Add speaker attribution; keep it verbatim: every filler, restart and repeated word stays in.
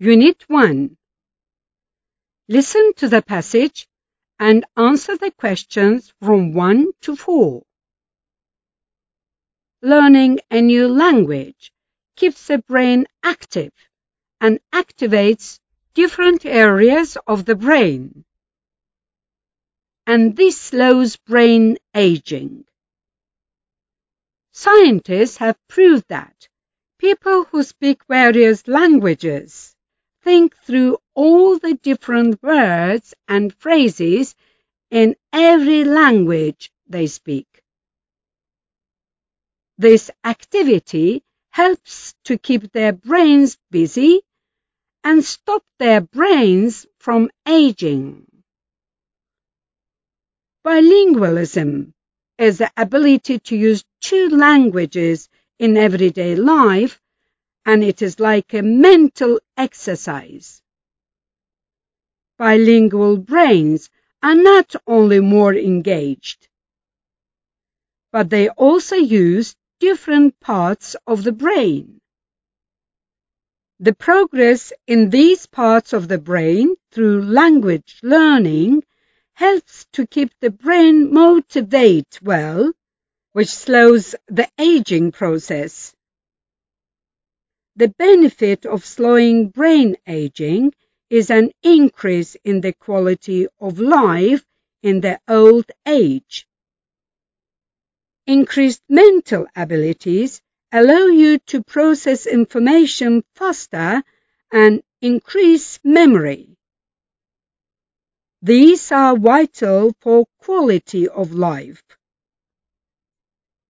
Speaker 1: Unit one. Listen to the passage and answer the questions from one to four. Learning a new language keeps the brain active and activates different areas of the brain, and this slows brain aging. Scientists have proved that people who speak various languages think through all the different words and phrases in every language they speak. This activity helps to keep their brains busy and stop their brains from aging. Bilingualism is the ability to use two languages in everyday life, and it is like a mental exercise. Bilingual brains are not only more engaged, but they also use different parts of the brain. The progress in these parts of the brain through language learning helps to keep the brain motivate well, which slows the aging process. The benefit of slowing brain aging is an increase in the quality of life in the old age. Increased mental abilities allow you to process information faster and increase memory. These are vital for quality of life.